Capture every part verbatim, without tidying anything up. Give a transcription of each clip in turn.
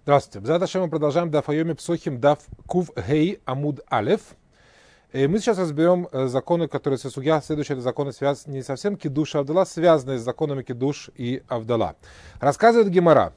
Здравствуйте. Б'эзрат мы продолжаем Даф Айоми Псохим Даф Кув Гей Амуд Алеф. И мы сейчас разберем законы, которые судья, следующие это законы связаны не совсем кидуш и авдала, связанные с законами кидуш и авдала. Рассказывает Гемара.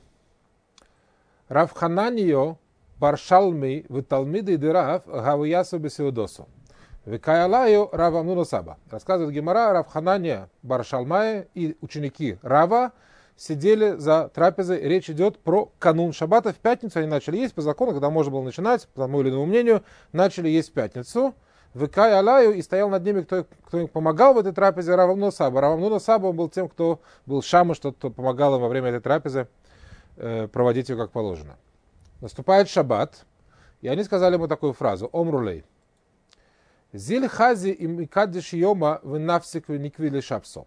Рав Хананио Баршалми Виталмиды Дирав Гавиясу Бесиудосу. Викаялаю Рав Амнуна Саба. Рассказывает Гемара, Рав Ханания Баршалмая и ученики Рава сидели за трапезой. Речь идет про канун шаббата. В пятницу они начали есть по закону, когда можно было начинать, по тому или иному мнению, начали есть в пятницу. Выкай Алаю, и стоял над ними, кто, кто им помогал в этой трапезе, Рав Амнуна Саба. Рав Амнуна Саба, он был тем, кто был шамыш, тот, кто помогал им во время этой трапезы э, проводить ее как положено. Наступает шаббат, и они сказали ему такую фразу: Омрулей. Зиль хази им икаддиш йома венавсик вениквили шапсо.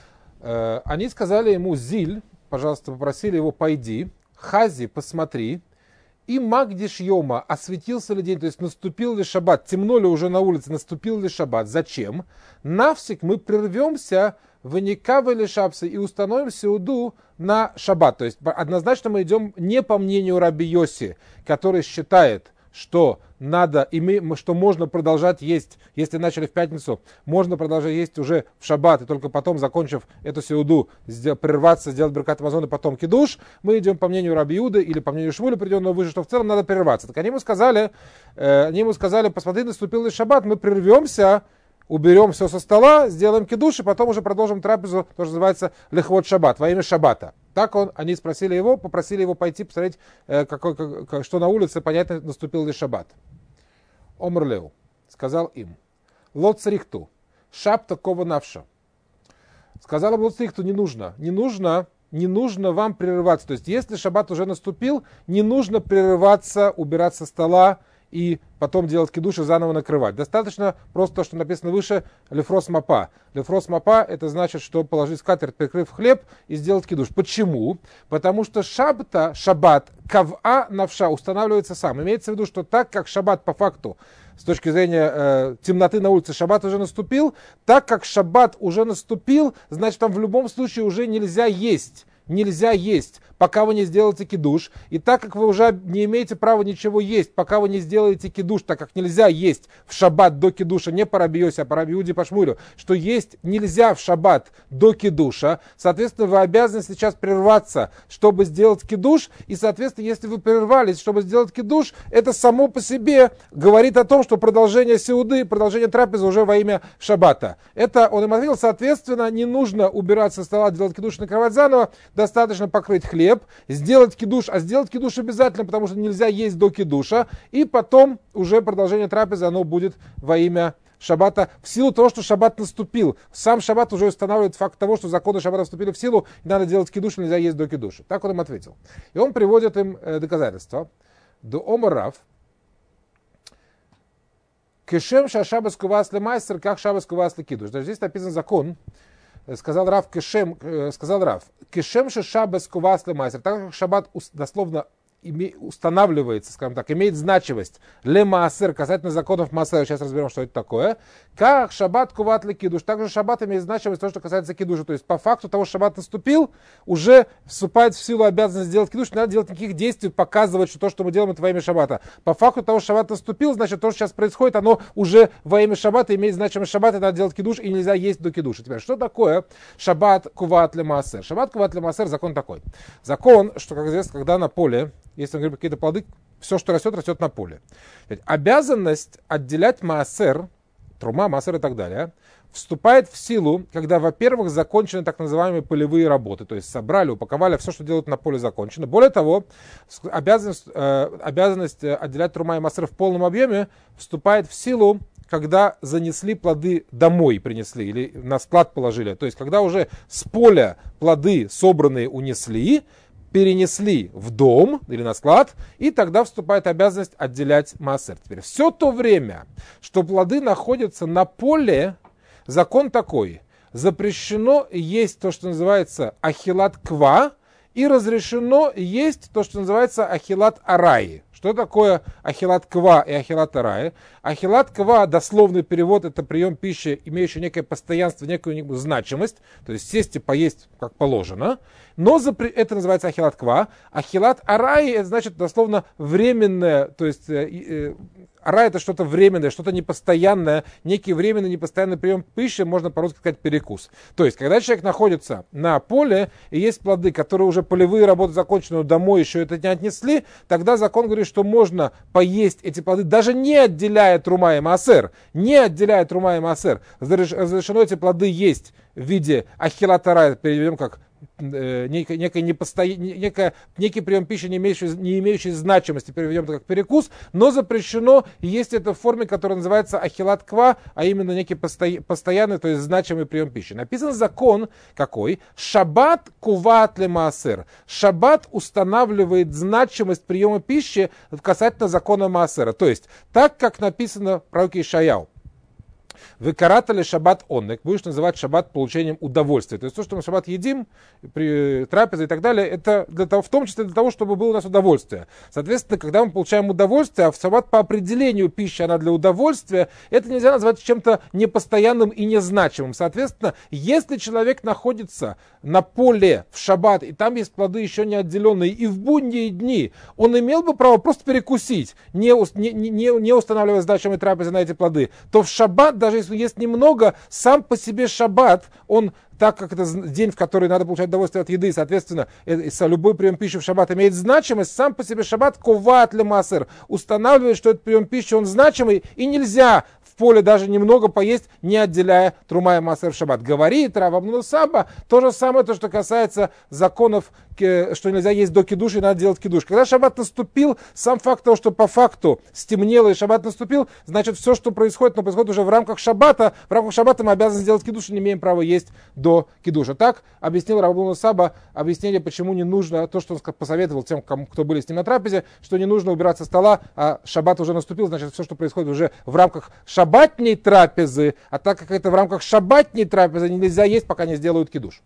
Они сказали ему: Зиль, пожалуйста, попросили его: пойди, хази, посмотри, и магдиш йома, осветился ли день, то есть наступил ли шаббат, темно ли уже на улице, наступил ли шаббат, зачем? Навсик мы прервемся в никавели шапсы и установим сеуду на шаббат. То есть однозначно мы идем не по мнению Раби Йоси, который считает, что надо, что можно продолжать есть, если начали в пятницу, можно продолжать есть уже в шаббат, и только потом, закончив эту сеуду, прерваться, сделать беркат амазон и потом кидуш. Мы идем по мнению Раби Иуды или по мнению Шмуэля, приведенного выше, что в целом надо прерваться. Так они ему сказали, э, они ему сказали: посмотри, наступил ли шаббат, мы прервемся, уберем все со стола, сделаем кидуш, и потом уже продолжим трапезу, то, что называется лехвот шаббат, во имя шаббата. Так он, они спросили его, попросили его пойти посмотреть, э, какой, как, что на улице, понятно, наступил ли шаббат. Омрлеу сказал им: лот црихту, шапта кова навша. Сказал им: лот црихту, не нужно, не нужно, не нужно вам прерываться. То есть, если шаббат уже наступил, не нужно прерываться, убирать со стола и потом делать кидуш и заново накрывать. Достаточно просто то, что написано выше, лефрос мапа. Лефрос мапа, это значит, что положить скатерть, прикрыв хлеб, и сделать кидуш. Почему? Потому что шабта, шаббат, кава навша устанавливается сам. Имеется в виду, что так как шаббат по факту, с точки зрения э, темноты на улице, шаббат уже наступил, так как шаббат уже наступил, значит, там в любом случае уже нельзя есть. Нельзя есть, пока вы не сделаете кидуш. И так как вы уже не имеете права ничего есть, пока вы не сделаете кидуш, так как нельзя есть в шаббат до кидуша, не по Раби Йоси, а по Раби Иуде, по Шмуэлю, что есть нельзя в шаббат до кидуша, соответственно, вы обязаны сейчас прерваться, чтобы сделать кидуш. И, соответственно, если вы прервались, чтобы сделать кидуш, это само по себе говорит о том, что продолжение сеуды, продолжение трапезы уже во имя шаббата. Это он им ответил, соответственно, не нужно убирать со стола, делать кидуш и накрывать заново. Достаточно покрыть хлеб, сделать кидуш, а сделать кидуш обязательно, потому что нельзя есть до кидуша, и потом уже продолжение трапезы, оно будет во имя шаббата, в силу того, что шаббат наступил. Сам шаббат уже устанавливает факт того, что законы шаббата вступили в силу, и надо делать кидуш, нельзя есть до кидуша. Так он им ответил. И он приводит им э, доказательства. До омарав. Кешем шашабас кувас лемайстер, как шабас кувас кидуш. То есть здесь написан закон. Сказал Рав, кешем, сказал Рав, кешем шаббас кувас лемайстер, так как шаббат дословно устанавливается, скажем так, имеет значимость ле маасер, касательно законов маасера, сейчас разберем, что это такое, как шаббат куват ле кидуш, также шаббат имеет значимость то, что касается кидуша, то есть по факту того, что шаббат наступил, уже вступает в силу обязанность сделать кидуш, не надо делать никаких действий, показывать, что то, что мы делаем, это во имя шаббата. По факту того, что шаббат наступил, значит, то, что сейчас происходит, оно уже во имя шаббата имеет значимость шаббата, надо делать кидуш, и нельзя есть до кидуша. Теперь, что такое шаббат куват ле маасер? Шаббат куват ле маасер, закон такой. Закон, что, как известно, когда на поле, если мы говорим какие-то плоды, все, что растет, растет на поле. Обязанность отделять маасер, трума, маасер и так далее, вступает в силу, когда, во-первых, закончены так называемые полевые работы, то есть собрали, упаковали, все, что делают на поле, закончено. Более того, обязанность, э, обязанность отделять трума и маасер в полном объеме вступает в силу, когда занесли плоды домой, принесли или на склад положили. То есть, когда уже с поля плоды собранные унесли, перенесли в дом или на склад, и тогда вступает обязанность отделять маасер. Теперь все то время, что плоды находятся на поле, закон такой: запрещено есть то, что называется ахилат ква, и разрешено есть то, что называется ахилат араи. Что такое ахилат ква и ахилат арай? Ахилат ква, дословный перевод, это прием пищи, имеющий некое постоянство, некую, некую значимость, то есть сесть и поесть как положено. Но запре... это называется ахилат ква. Ахилат арай, это значит дословно временное, то есть э, э, арай это что-то временное, что-то непостоянное, некий временный непостоянный прием пищи, можно по-русски сказать перекус. То есть, когда человек находится на поле и есть плоды, которые уже полевые работы закончены, но домой еще это не отнесли, тогда закон говорит, что можно поесть эти плоды, даже не отделяя трума и маасер, не отделяя трума и маасер. Разрешено эти плоды есть в виде ахилат арай, переведем как Некий, некий, непосто... некий, некий прием пищи, не имеющий, не имеющий значимости, переведем это как перекус, но запрещено есть это в форме, которая называется ахилат ква, а именно некий посто... постоянный, то есть значимый прием пищи. Написан закон какой? Шаббат куват ле маасер. Шаббат устанавливает значимость приема пищи касательно закона маасера. То есть, так как написано в пророке Ишаяу. Вы каратали шаббат оннек, будешь называть шаббат получением удовольствия. То есть то, что мы в шаббат едим, при трапезе и так далее, это для того, в том числе для того, чтобы было у нас удовольствие. Соответственно, когда мы получаем удовольствие, а в шаббат по определению пища, она для удовольствия, это нельзя назвать чем-то непостоянным и незначимым. Соответственно, если человек находится на поле в шаббат, и там есть плоды еще не отделенные, и в будние дни, он имел бы право просто перекусить, не, не, не, не устанавливая значимые трапезы на эти плоды, то в шаббат, даже если есть немного, сам по себе шаббат, он, так как это день, в который надо получать удовольствие от еды, соответственно, любой прием пищи в шаббат имеет значимость, сам по себе шаббат коват ле маасер устанавливает, что этот прием пищи, он значимый, и нельзя в поле даже немного поесть, не отделяя трума и маасер в шаббат. Говорит Рав Амнон Саба, то же самое, то, что касается законов, что нельзя есть до кидуша и надо делать кидуш. Когда шаббат наступил, сам факт того, что по факту стемнело и шаббат наступил, значит все, что происходит, но происходит уже в рамках шаббата, в рамках шаббата мы обязаны сделать кидуш и не имеем права есть до кидуша. Так объяснил Рав Амнон Саба, объяснение, почему не нужно, то, что он посоветовал тем, кому, кто были с ним на трапезе, что не нужно убирать со стола, а шаббат уже наступил, значит все, что происходит уже в рамках шаббатней трапезы, а так как это в рамках шаббатней трапезы, нельзя есть, пока не сделают кидуш.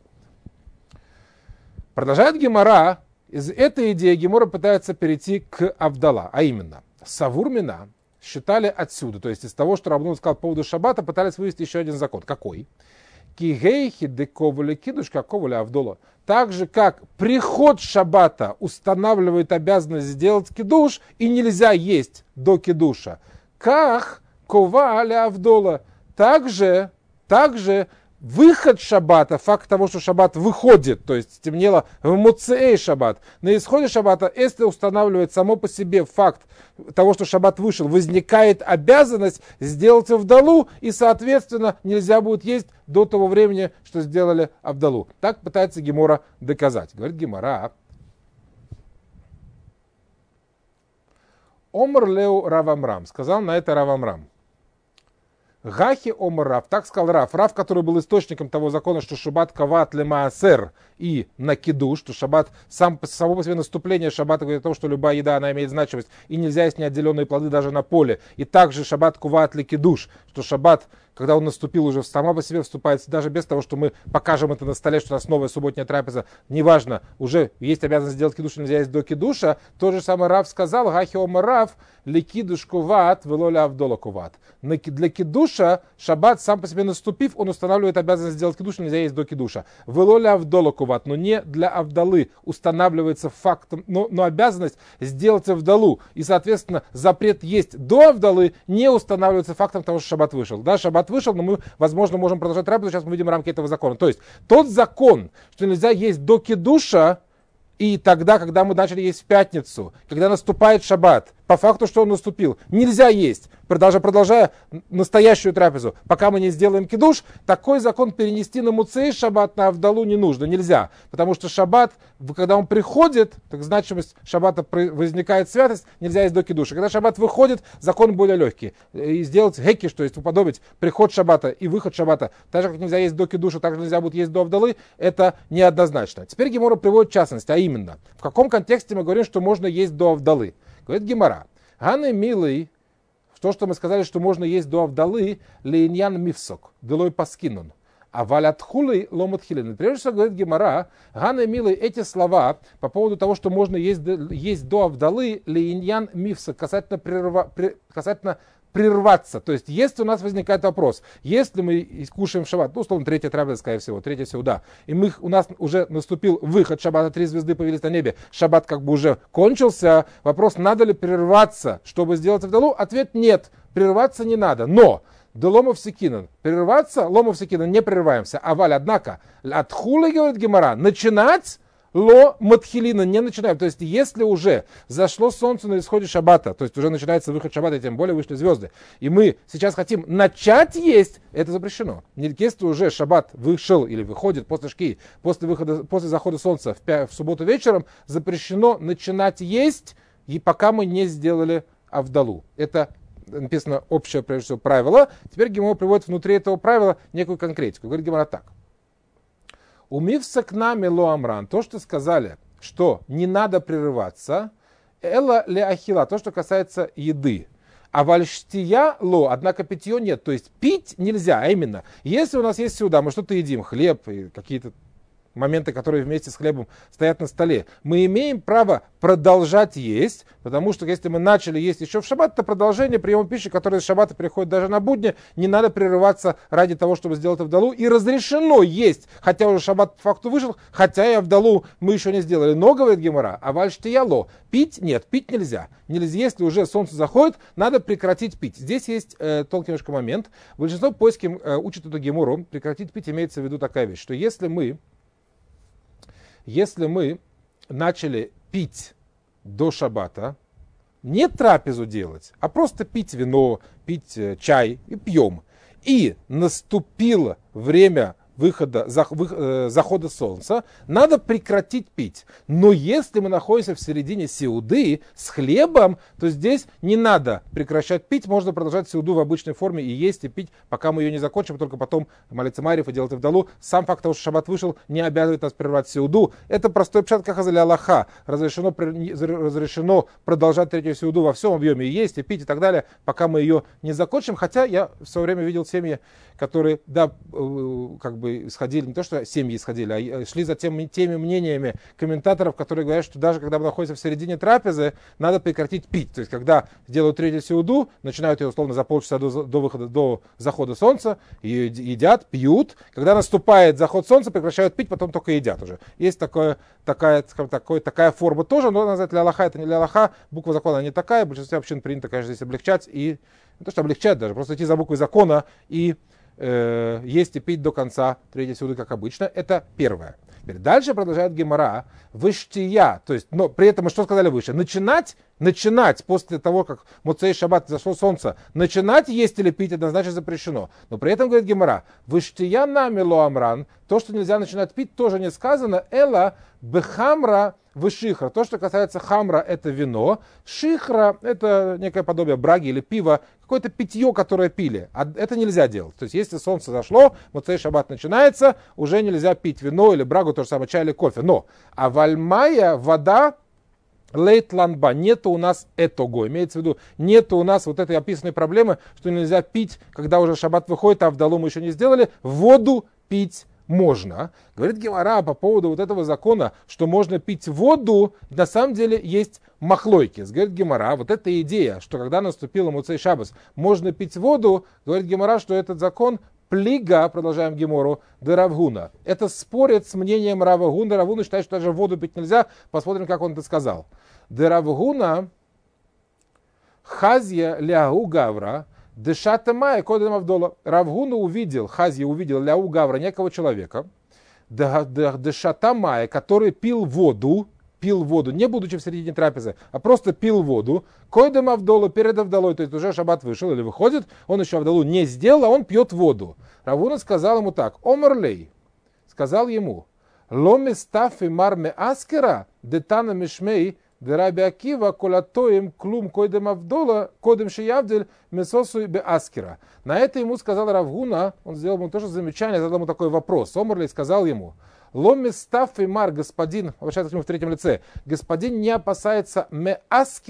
Продолжает Гемара, из этой идеи Гемара пытается перейти к Авдала, а именно, Савурмина считали отсюда, то есть из того, что Рав Амнон сказал по поводу шаббата, пытались вывести еще один закон. Какой? Кигейхи дековали кидуш, каковали Авдола. Так же, как приход шаббата устанавливает обязанность сделать кидуш, и нельзя есть до кидуша. Как кова аля Авдола. Также, также выход шаббата, факт того, что шаббат выходит, то есть стемнело в муцеэй шаббат, на исходе шаббата, если устанавливает само по себе факт того, что шаббат вышел, возникает обязанность сделать авдалу, и, соответственно, нельзя будет есть до того времени, что сделали авдалу. Так пытается Гемора доказать. Говорит Гемора. Омар леу Рав Амрам. Сказал на это Рав Амрам. Гахи омар Рав, так сказал Рав, Рав, который был источником того закона, что шаббат кават ле маасер и на кидуш, что шаббат, сам, само по себе наступление шаббата говорит о том, что любая еда, она имеет значимость, и нельзя есть неотделенные плоды даже на поле. И также шаббат куват ле кидуш, что шаббат, когда он наступил, уже сама по себе вступает, даже без того, что мы покажем это на столе, что у нас новая субботняя трапеза, неважно, уже есть обязанность сделать кидуш, нельзя есть до кидуша. То же самое Рав сказал, Гахи омар Рав, ле кидуш куват, вело ле авдола куват. Для кидуша шаббат, сам по себе наступив, он устанавливает обязанность сделать кидуш, нельзя есть до кидуша. Вело ле авдола куват, но не для авдалы устанавливается фактом, но, но обязанность сделать авдалу. И, соответственно, запрет есть до авдалы не устанавливается фактом того, что шаббат вышел. Да, шаббат вышел, но мы, возможно, можем продолжать трапезу, сейчас мы видим рамки этого закона. То есть, тот закон, что нельзя есть до кидуша, и тогда, когда мы начали есть в пятницу, когда наступает шаббат, по факту, что он наступил, нельзя есть, даже продолжая настоящую трапезу, пока мы не сделаем кидуш, такой закон перенести на муцей шаббат, на авдалу не нужно, нельзя. Потому что шаббат, когда он приходит, так значимость шаббата возникает святость, нельзя есть до кидуша. Когда шаббат выходит, закон более легкий. И сделать гекиш, то есть уподобить приход шаббата и выход шаббата, так же, как нельзя есть до кидуша, так же нельзя будет есть до авдалы, это неоднозначно. Теперь Гемора приводит частность, а именно, в каком контексте мы говорим, что можно есть до авдалы. Говорит Гемара, Ганны милый, то, что мы сказали, что можно есть до авдалы, лейньян мифсок, делой паскинун. А валятхулы ломатхилин. Прежде всего, говорит Гемара, Ганы милый, эти слова по поводу того, что можно есть, есть до Авдалы, лейньян мифса, касательно, прерва, при, касательно прерваться. То есть, если у нас возникает вопрос, если мы кушаем в шаббат, ну, условно, третья трапеза, скорее всего, третья сеуда, и мы, у нас уже наступил выход шаббата, три звезды появились на небе, шаббат как бы уже кончился, вопрос, надо ли прерваться, чтобы сделать Авдалу? Ответ нет, прерваться не надо. Но, до ломов секинан, прерваться, ломов секинан, не прерываемся. А валь, однако, от хулы, говорит Гемара, начинать ло матхилина, не начинаем. То есть, если уже зашло солнце на исходе шаббата, то есть уже начинается выход шаббата, и тем более вышли звезды, и мы сейчас хотим начать есть, это запрещено. Если уже шаббат вышел или выходит после шки, после, выхода, после захода солнца в, пя- в субботу вечером, запрещено начинать есть, и пока мы не сделали авдалу. Это написано общее, прежде всего, правило. Теперь Гемара приводит внутри этого правила некую конкретику. Говорит Гемара так. Умився к нами ло амран, то, что сказали, что не надо прерываться, эла ле ахила, то, что касается еды. А вальштия ло, однако питье нет, то есть пить нельзя, а именно, если у нас есть сюда, мы что-то едим, хлеб и какие-то моменты, которые вместе с хлебом стоят на столе, мы имеем право продолжать есть, потому что если мы начали есть еще в шаббат, то продолжение приема пищи, которое из шаббата приходит даже на будни, не надо прерываться ради того, чтобы сделать авдалу, и разрешено есть, хотя уже шаббат по факту вышел, хотя и авдалу мы еще не сделали. Но, говорит Гемара, а вальштияло, пить нет, пить нельзя. Нельзя, если уже солнце заходит, надо прекратить пить. Здесь есть э, тонкий немножко момент. Большинство поиски э, учат эту Гемору, прекратить пить имеется в виду такая вещь, что если мы Если мы начали пить до шаббата, не трапезу делать, а просто пить вино, пить чай и пьем, и наступило время выхода, захода солнца, надо прекратить пить. Но если мы находимся в середине сеуды с хлебом, то здесь не надо прекращать пить, можно продолжать сеуду в обычной форме и есть, и пить, пока мы ее не закончим, только потом молиться Марьев и делать авдалу. Сам факт того, что шаббат вышел, не обязывает нас прервать сеуду. Это простой пшат кахазали Аллаха. Разрешено, разрешено продолжать третью сеуду во всем объеме, и есть, и пить, и так далее, пока мы ее не закончим. Хотя я в свое время видел семьи, которые, да, как бы исходили, не то что семьи исходили, а шли за тем, теми мнениями комментаторов, которые говорят, что даже когда мы находимся в середине трапезы, надо прекратить пить. То есть, когда делают третью сеуду, начинают ее условно за полчаса до, до выхода, до захода солнца, ее едят, пьют. Когда наступает заход солнца, прекращают пить, потом только едят уже. Есть такое, такая, такое, такая форма тоже, но назвать для Аллаха это не для Аллаха, буква закона не такая, в большинстве общин принято, конечно, здесь облегчать, и не то, что облегчать даже, просто идти за буквой закона и э, есть и пить до конца третьей сеуды, как обычно. Это первое. Теперь дальше продолжает Гемара, выштия, то есть, но при этом, что сказали выше, начинать, начинать после того, как Моцей Шаббат зашло солнце, начинать есть или пить однозначно запрещено. Но при этом, говорит Гемара, выштия нами ло амран, то, что нельзя начинать пить, тоже не сказано, эла бехамра вышихра. То, что касается хамра, это вино. Шихра, это некое подобие браги или пива, какое-то питье, которое пили. А это нельзя делать. То есть, если солнце зашло, Моцей Шаббат начинается, уже нельзя пить вино или брагу, то же самое, чай или кофе. Но, а вальмая, вода, лейтланба, нету у нас этого, имеется в виду, нету у нас вот этой описанной проблемы, что нельзя пить, когда уже шаббат выходит, а авдалу мы еще не сделали, воду пить можно. Говорит Гемара по поводу вот этого закона, что можно пить воду, на самом деле есть махлойки. Говорит Гемара, вот эта идея, что когда наступила Моцей Шаббат, можно пить воду, говорит Гемара, что этот закон плига, продолжаем Гемору, де Равгуна. Это спорит с мнением Рава Гуна. Рав Гуна считает, что даже воду пить нельзя. Посмотрим, как он это сказал. Де Равгуна хазья лягу гавра дышата мая кодем авдола. Рав Гуна увидел, хазья увидел лягу гавра, некого человека, дышата мая, который пил воду, пил воду, не будучи в середине трапезы, а просто пил воду, койдем авдолу перед авдолой, то есть уже шаббат вышел или выходит, он еще авдолу не сделал, а он пьет воду. Рав Гуна сказал ему так, омерлей, сказал ему, ломи стафи марме аскера, детана мишмей, дераби акива, колатоем клум койдем авдола, койдем шиявдель, месосу бе аскера. На это ему сказал Рав Гуна, он сделал ему тоже замечание, задал ему такой вопрос. Омерлей сказал ему, ломи стафи мар, господин, обращается к нему в третьем лице, господин не опасается ме аскера,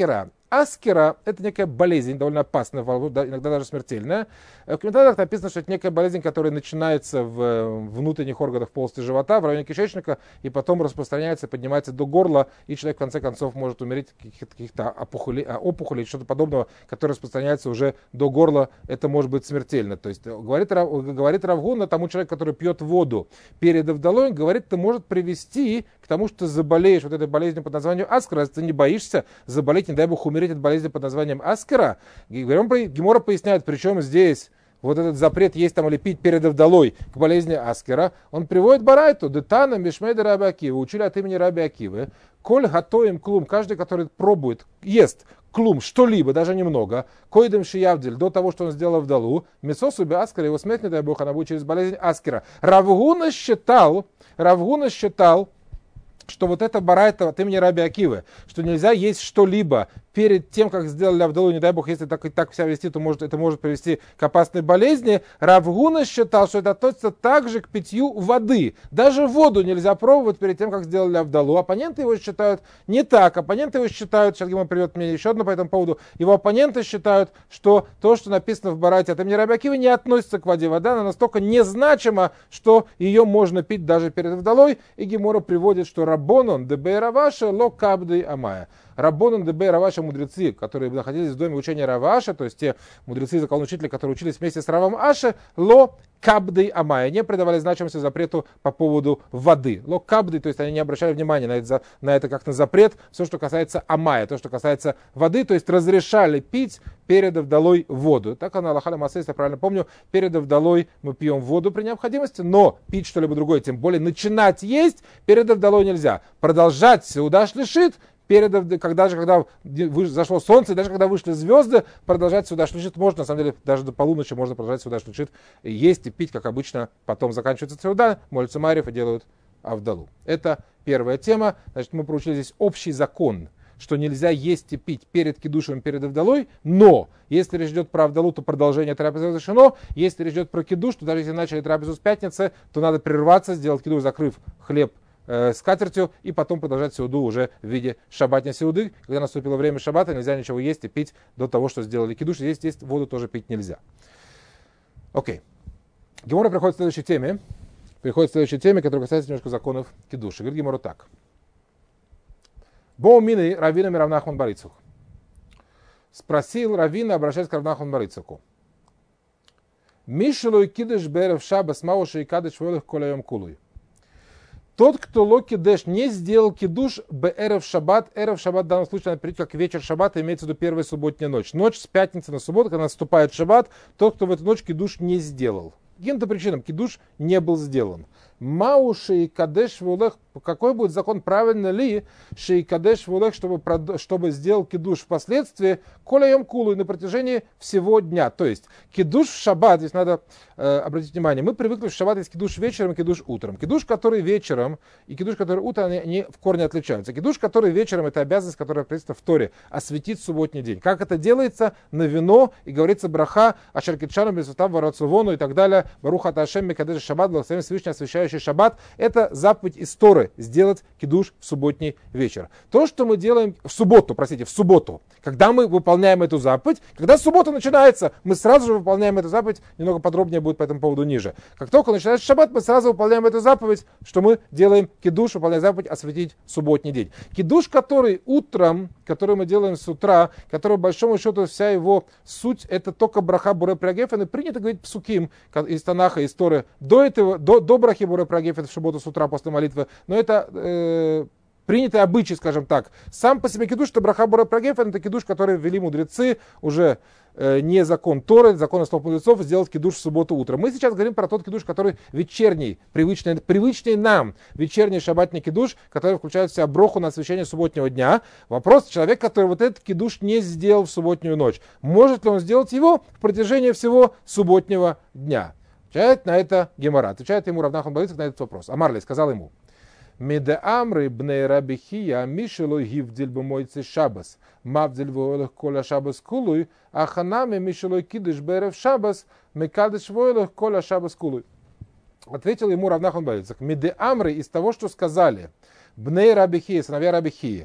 Аскера – это некая болезнь, довольно опасная, иногда даже смертельная. В комментариях написано, что это некая болезнь, которая начинается в внутренних органах полости живота, в районе кишечника, и потом распространяется, поднимается до горла, и человек в конце концов может умереть от каких-то, каких-то опухолей, опухолей, что-то подобного, которое распространяется уже до горла. Это может быть смертельно. То есть говорит, говорит Рав Гуна тому человеку, который пьет воду перед Авдалой, говорит, это может привести к тому, что ты заболеешь вот этой болезнью под названием аскера, если ты не боишься заболеть, не дай бог умереть от болезни под названием аскера. Гемора поясняет, причем здесь вот этот запрет есть там или пить перед Авдалой к болезни аскера. Он приводит барайту, детана мишмейда раби Акивы, учили от имени раби Акивы, коль готовим клум, каждый, который пробует, ест клум, что-либо, даже немного, койдем шиявдель, до того, что он сделал Авдалу, мисосу бе аскера, его смерть, не дай бог, она будет через болезнь аскера. Рав Гуна считал, Рав Гуна считал, что вот это барайта от имени раби Акивы, что нельзя есть что-либо перед тем, как сделали Авдалу, не дай бог, если так и так себя вести, то может, это может привести к опасной болезни. Рав Гуна считал, что это относится также к питью воды. Даже воду нельзя пробовать перед тем, как сделали Авдалу. Оппоненты его считают не так. Оппоненты его считают, сейчас Гемора приведет мне еще одно по этому поводу, его оппоненты считают, что то, что написано в барайте от имени раби Акивы, не относится к воде. Вода, она настолько незначима, что ее можно пить даже перед Авдалой. И Гемора приводит, что Раббонон дебей Раваша ло кабдей амая. Раббонон дебей Раваша, мудрецы, которые находились в доме учения Рава Аша, то есть те мудрецы и законоучители, которые учились вместе с Равом Аше, ло кабдей амая, не придавали значимости запрету по поводу воды. Ло кабдей, то есть они не обращали внимания на это, на это как на запрет, все, что касается амая, то, что касается воды, то есть разрешали пить перед Авдалой воду. Так она Аллаха лемаасе, если я правильно помню, перед Авдалой мы пьем воду при необходимости, но пить что-либо другое, тем более начинать есть перед Авдалой нельзя. Продолжать сеуда шлишит, перед, когда же, когда зашло солнце, даже когда вышли звезды, продолжать сюда шлишит можно, на самом деле, даже до полуночи можно продолжать сюда шлишит, есть и пить, как обычно, потом заканчивается сюда, молятся Марьев и делают Авдалу. Это первая тема, значит, мы проучили здесь общий закон, что нельзя есть и пить перед кидушем, перед Авдалой, но если речь идет про Авдалу, то продолжение трапезы разрешено, если речь идет про кидуш, то даже если начали трапезу с пятницы, то надо прерваться, сделать кидуш, закрыв хлеб скатертью, и потом продолжать сеуду уже в виде шаббатной сеуды. Когда наступило время шаббата, нельзя ничего есть и пить до того, что сделали кидуш. Здесь есть воду тоже пить нельзя. Окей. Гемора приходит к следующей теме. Приходит к следующей теме, которая касается немножко законов кидуша. Говорит Гемора так. Бо мины раввинами Рав Нахман бар Ицхак. Спросил раввина, обращаясь к Рав Нахману бар Ицхаку. Мишелой кидыш берев шабас мауши и кадыш волых коляем кулуй. Тот, кто локидеш не сделал кидуш б-эрев шаббат, эрев шаббат в данном случае надо перейти как вечер шаббата, имеется в виду первая субботняя ночь. Ночь с пятницы на субботу, когда наступает шаббат, тот, кто в эту ночь кидуш не сделал. По каким-то причинам кидуш не был сделан. Мау шейкадеш вулех, какой будет закон, правильно ли шейкадеш вулех, чтобы, чтобы сделал кидуш впоследствии, коля йом кулу на протяжении всего дня. То есть кидуш в шаббат, здесь надо э, обратить внимание, мы привыкли в шаббат есть кидуш вечером и кидуш утром. Кидуш, который вечером, и кидуш, который утром, они, они в корне отличаются. Кидуш, который вечером, это обязанность, которая предстоит в Торе, осветить субботний день. Как это делается? На вино, и говорится браха, ашеркитшану бесутав варацувону и так далее, баруха ташем микадеш шаббат, благословен Всевышний, освящающий шаббат, это заповедь из Торы, сделать кидуш в субботний вечер. То, что мы делаем в субботу, простите, в субботу, когда мы выполняем эту заповедь, когда суббота начинается, мы сразу же выполняем эту заповедь, немного подробнее будет по этому поводу ниже. Как только начинается шаббат, мы сразу выполняем эту заповедь, что мы делаем кидуш, выполняем заповедь осветить субботний день. Кидуш, который утром, который мы делаем с утра, который, по большому счету, вся его суть, это только браха буре прагефен, и принято говорить псуким из Танаха, из Торы, до этого, до, до брахи буре прагефен в субботу с утра после молитвы, но это э, принятый обычай, скажем так. Сам по себе кидуш, это браха буре прагефен, это кидуш, который ввели мудрецы, уже э, не закон Торы, закон основ мудрецов, сделать кидуш в субботу утром. Мы сейчас говорим про тот кидуш, который вечерний, привычный, привычный нам, вечерний шаббатный кидуш, который включает в себя броху на освящение субботнего дня. Вопрос, человек, который вот этот кидуш не сделал в субботнюю ночь, может ли он сделать его в протяжении всего субботнего дня? Отвечает на это Гемара. Отвечает ему Рав Нахман бар Ицхак на этот вопрос. Амарлей сказал ему: Меде амры бней раби Хия мишелой гивдиль б'мойцей шабас, мавдиль войлых коля шабас кулуй, а ханами мишелой кидыш берев шабас, мекадыш войлых коля шабас кулуй. Ответил ему Рав Нахман бар Ицхак: Меде амры из того, что сказали бней раби Хия, сыновья раби Хии.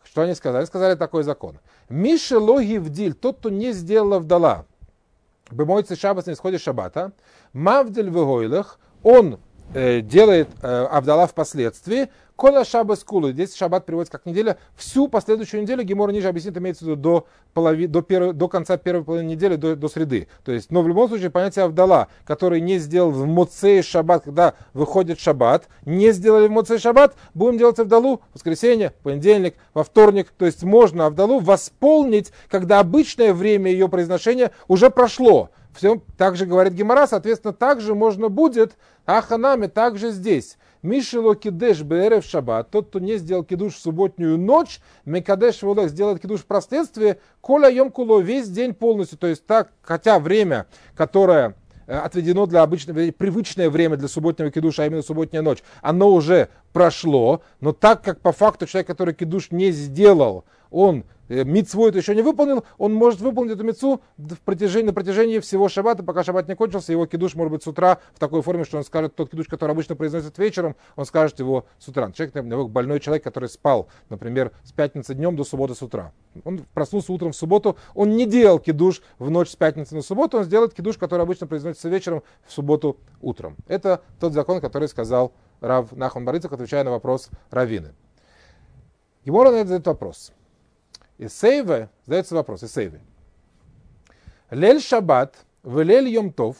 Что они сказали? Сказали такой закон. Миша логи вдиль, тот, кто не сделал вдала, бемойцы шаббат на исходе шаббата, мавдель вегойлах, он э, делает э, авдала впоследствии, кола шаббас кулу, здесь шаббат переводится как неделя, всю последующую неделю, Гемора ниже объяснит, имеется в виду до, полови, до, первой, до конца первой половины недели, до, до среды. То есть, но в любом случае понятие авдала, который не сделал в моцей шаббат, когда выходит шаббат, не сделали в моцей шаббат, будем делать авдалу в воскресенье, понедельник, во вторник. То есть можно авдалу восполнить, когда обычное время ее произношения уже прошло. Все так же говорит Гемара, соответственно, также можно будет, аханами, также здесь. Мишело кидеш бээрев шаббат, тот, кто не сделал кидуш в субботнюю ночь, мекадеш волех сделает кидуш в пространстве, коля йом куло, весь день полностью. То есть так, хотя время, которое отведено для обычного, привычное время для субботнего кидуша, а именно субботняя ночь, оно уже прошло, но так как по факту человек, который кидуш не сделал, он мицву это еще не выполнил, он может выполнить эту мицву в протяжении, на протяжении всего шаббата, пока шаббат не кончился, его кидуш может быть с утра в такой форме, что он скажет, тот кидуш, который обычно произносит вечером, он скажет его с утра. Человек, например, больной человек, который спал, например, с пятницы днем до субботы с утра. Он проснулся утром в субботу, он не делал кидуш в ночь с пятницы на субботу, он сделает кидуш, который обычно произносится вечером в субботу утром. Это тот закон, который сказал Рав Нахман бар Ицхак, отвечая на вопрос раввины. Гемора на это задает вопрос. Исейве, задается вопрос, Исейве. Лель шаббат, велель йом тов,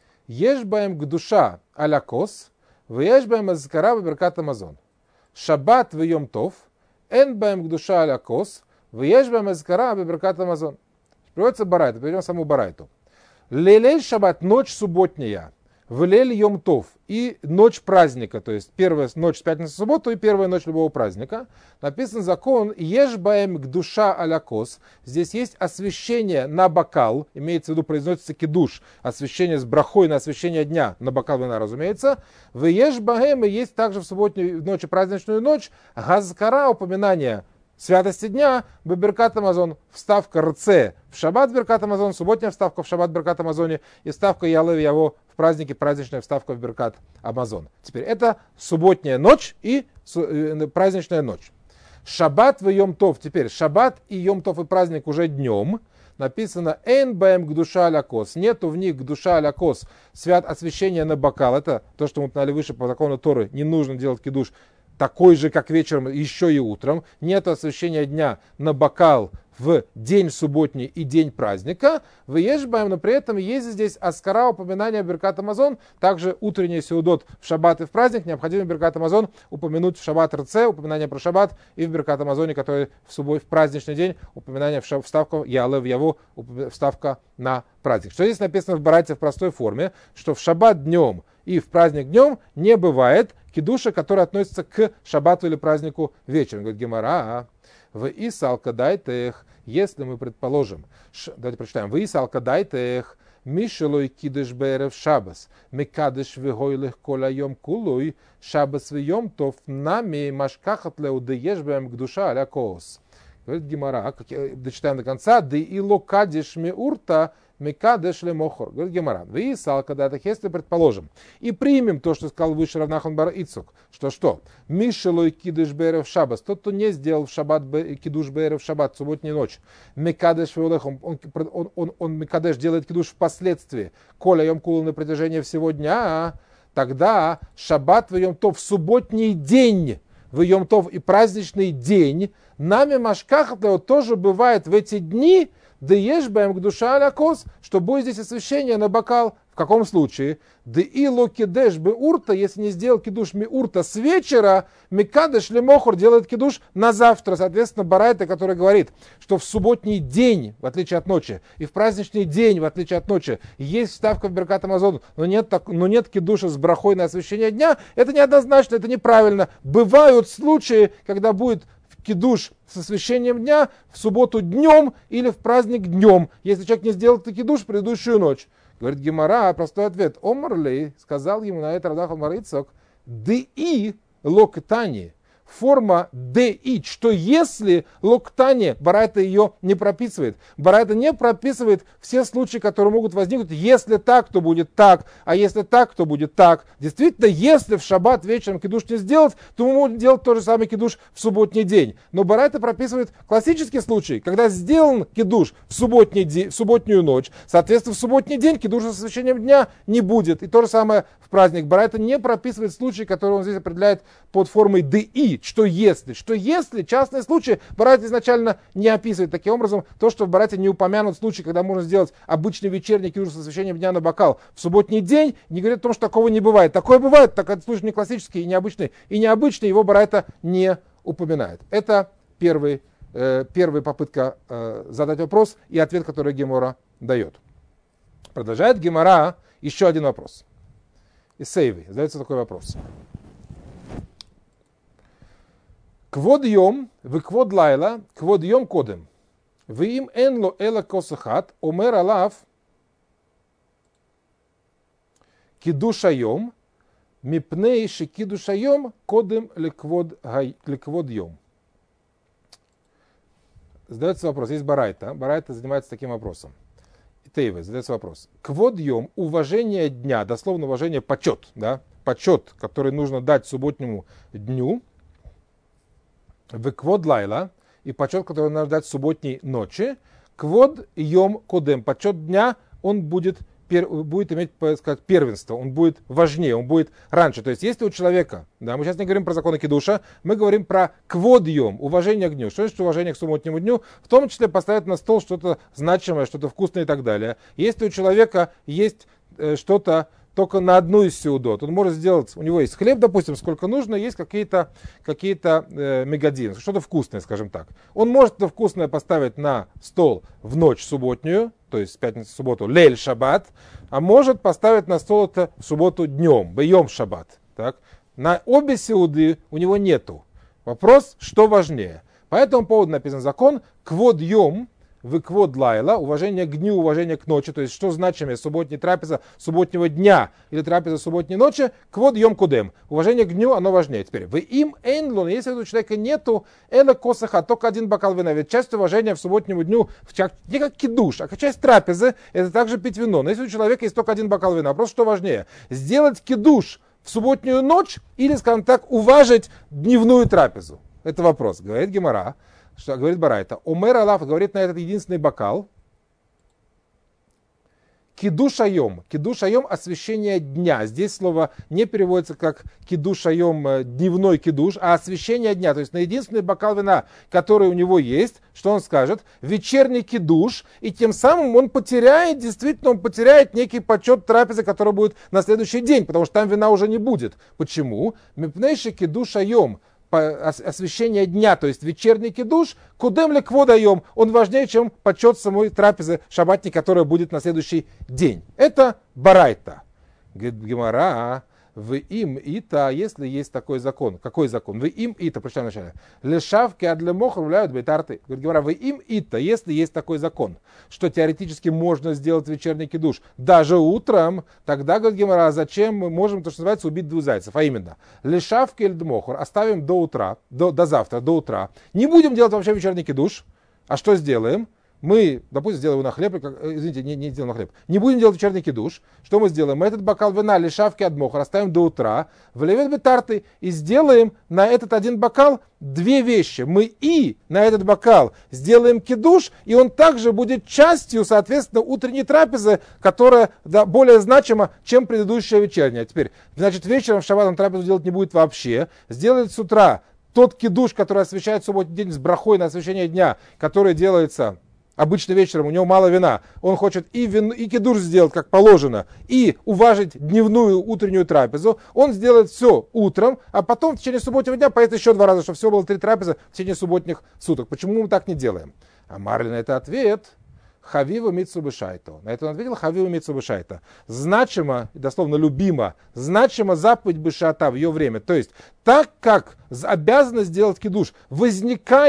еш баем гдуша аля кос, веш баем азкара беберкат амазон. Шаббат в йом тов, эн баем гдуша аля кос, веш баем азкара беберкат амазон. Приводится барайта, перейдем саму барайту. Лелель шаббат, ночь субботняя, велель йом тов, и ночь праздника, то есть первая ночь с пятницы в субботу и первая ночь любого праздника, написан закон «Еш баем гдуша аля кос». Здесь есть освящение на бокал, имеется в виду, произносится кидуш, освящение с брахой на освящение дня, на бокал вина, разумеется. В еш баем и есть также в субботнюю ночь и праздничную ночь газкара, упоминание святости дня, беберкат амазон, вставка рце в шаббат беркат амазон, субботняя вставка в шаббат беркат амазоне и вставка ялев яво в празднике, праздничная вставка в беркат амазон. Теперь это субботняя ночь и праздничная ночь. Шаббат в йом тов, теперь шаббат и йом тов и праздник уже днем. Написано «Эн бэм гдуша аля кос». Нету в них гдуша аля кос, свят освящение на бокал. Это то, что мы упоминали выше по закону Торы. Не нужно делать кидуш такой же, как вечером, еще и утром. Нет освящения дня на бокал в день субботний и день праздника. В Ешбаем, но при этом есть здесь аскара, упоминание беркат амазон, также утренний сеудот в шаббат и в праздник. Необходимо беркат амазон упомянуть в шаббат РЦ, упоминание про шаббат, и в беркат амазоне, который в субботу, в праздничный день, упоминание в вставку ялев яво, вставка на праздник. Что здесь написано в барайте в простой форме, что в шаббат днем и в праздник днем не бывает кидуша, который относится к шаббату или празднику вечером. Говорит Гемара, в Исалка дайтех, если мы предположим, ш, давайте прочитаем, в Исалка дайтех, мишелой кидыш берев шабас, мекадыш вегойлых коляйом кулуй, шабас веем тов нами машкахат леудееш бэм к душа аля коос. Говорит Гемара, дочитаем до конца, да и локадиш ми урта, мекадеш ле мохор. Говорит Гемара, вы салка датах, если предположим, и примем то, что сказал выше Рав Нахман бар Ицхак, что что? Мишелой кидыш берев шабас, тот, кто не сделал в шаббат кидуш берев шаббат, субботнюю ночь, мекадеш веолех, он, он, он, он, он мекадеш делает кидуш впоследствии, коля йом кулу на протяжении всего дня, тогда шаббат в йом тов, в субботний день, в йом тов и праздничный день, нами машкахат тоже бывает в эти дни, да ешь бэм к душа аля кос, что будет здесь освящение на бокал. В каком случае? Да и локидеш бы урта, если не сделал кидуш ми урта с вечера, микадеш ли мохор делает кидуш на завтра. Соответственно, барайта, который говорит, что в субботний день, в отличие от ночи, и в праздничный день, в отличие от ночи, есть вставка в беркат амазон, но нет, так, но нет кидуша с брахой на освящение дня, это неоднозначно, это неправильно. Бывают случаи, когда будет кидуш с освящением дня в субботу днем или в праздник днем, если человек не сделал этот кидуш в предыдущую ночь. Говорит Гемара, простой ответ. Омарлей сказал ему на это Рав Нахман бар Ицхак, ды и локтани, форма ди, что если локтане, барайта ее не прописывает. Барайта не прописывает все случаи, которые могут возникнуть. Если так, то будет так, а если так, то будет так. Действительно, если в шаббат вечером кидуш не сделать, то мы можем делать тот же самый кидуш в субботний день. Но барайта прописывает классический случай, когда сделан кидуш в, субботний день, в субботнюю ночь, соответственно, в субботний день кидуш с освящением дня не будет. И то же самое в праздник. Барайта не прописывает случай, который он здесь определяет под формой ди, что если. Что если частные случаи барайта изначально не описывает. Таким образом, то, что в барайте не упомянут случай, когда можно сделать обычный вечерний кидуш с освящением дня на бокал в субботний день, не говорит о том, что такого не бывает. Такое бывает, так этот случай не классический и необычный. И необычный его барайта не упоминает. Это первый, э, первая попытка э, задать вопрос и ответ, который Гемора дает. Продолжает Гемора еще один вопрос. Из Сейвы задается такой вопрос. Квод йом, в квод лайла, квод йом кодем. В им энло эла косахат, омер алав, кидуша йом, мипней ши кидуша йом, кодем леквод йом. Задается вопрос, есть барайта, барайта занимается таким вопросом. Тейве, задается вопрос. Квод йом, уважение дня, дословно уважение, почет, да, почет, который нужно дать субботнему дню, в квод лайла, и почет, который надо дать субботней ночи, квод йом кодем, почет дня, он будет, пер, будет иметь, так сказать, первенство, он будет важнее, он будет раньше. То есть, если у человека, да, мы сейчас не говорим про законы кидуша, мы говорим про квод йом, уважение к дню. Что значит уважение к субботнему дню? В том числе поставить на стол что-то значимое, что-то вкусное и так далее. Если у человека есть э, что-то только на одну из сеудот. Он может сделать, у него есть хлеб, допустим, сколько нужно, есть какие-то какие-то э, мегадин, что-то вкусное, скажем так. Он может это вкусное поставить на стол в ночь субботнюю, то есть в пятницу, субботу, лель шаббат, а может поставить на стол это в субботу днем, бьем шаббат. Так? На обе сеуды у него нету. Вопрос, что важнее. По этому поводу написан закон квод йом, в квод лайла, уважение к дню, уважение к ночи, то есть что значимее субботняя трапеза субботнего дня или трапеза субботней ночи, квод йом кудем. Уважение к дню, оно важнее. Теперь, в им эйнлон, если у человека нету эла косаха, только один бокал вина, ведь часть уважения в субботнему дню, не как кидуш, а как часть трапезы, это также пить вино. Но если у человека есть только один бокал вина, вопрос, что важнее, сделать кидуш в субботнюю ночь или, скажем так, уважить дневную трапезу? Это вопрос, говорит Гемара. Что говорит барайта. Омер алаф говорит на этот единственный бокал. Кидуш айом. Кидуш айом освящение дня. Здесь слово не переводится как кидуш айом дневной кидуш, а освящение дня. То есть на единственный бокал вина, который у него есть, что он скажет? Вечерний кидуш. И тем самым он потеряет, действительно, он потеряет некий почет трапезы, которая будет на следующий день, потому что там вина уже не будет. Почему? Мипнейши кидуш айом. Освящение дня, то есть вечерний кидуш, кудем ли кводаем, он важнее, чем почет самой трапезы шаббатни, которая будет на следующий день. Это барайта. Говорит Гемара, в им ита, если есть такой закон. Какой закон? В им ита, прочитаем вначале. Лешавки адлемох руляют бейтарты. Говорит Гемара, в им ита, если есть такой закон, что теоретически можно сделать вечерний кидуш даже утром, тогда, говорит Гемара, зачем мы можем, то, что называется, убить двух зайцев? А именно, лешавки альдмохор оставим до утра, до, до завтра, до утра. Не будем делать вообще вечерний кидуш. А что сделаем? Мы, допустим, сделаем на хлеб, как, извините, не, не сделаем на хлеб. Не будем делать вечерний кидуш. Что мы сделаем? Мы этот бокал вина, лешавки адмохар, оставим до утра, в левет бетарты, и сделаем на этот один бокал две вещи. Мы и на этот бокал сделаем кидуш, и он также будет частью, соответственно, утренней трапезы, которая да, более значима, чем предыдущая вечерняя. Теперь, значит, вечером в шаббат он трапезу делать не будет вообще. Сделает с утра тот кидуш, который освещает субботний день с брахой на освещение дня, который делается обычно вечером, у него мало вина, он хочет и, вин, и кидуш сделать, как положено, и уважить дневную утреннюю трапезу, он сделает все утром, а потом в течение субботнего дня поест еще два раза, чтобы все было три трапезы в течение субботних суток. Почему мы так не делаем? А Марли на это ответ: Хавива Митсубышайто. На это он ответил: Хавива Митсубышайто. Значимо, дословно любимо, значимо заповедь Бешата в ее время. То есть, так как обязанность сделать кидуш возникает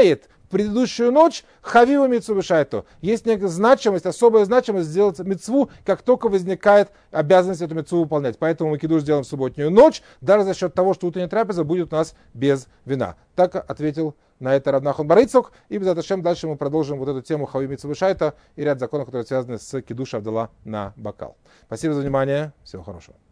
предыдущую ночь, хавива митцву бешайто. Есть некая значимость, особая значимость сделать митцву, как только возникает обязанность эту митцву выполнять. Поэтому мы кидуш сделаем в субботнюю ночь, даже за счет того, что утренняя трапеза будет у нас без вина. Так ответил на это Рав Нахман бар Ицхак. И без этого дальше мы продолжим вот эту тему хавива митцву бешайто и ряд законов, которые связаны с кидуш Авдала на бокал. Спасибо за внимание. Всего хорошего.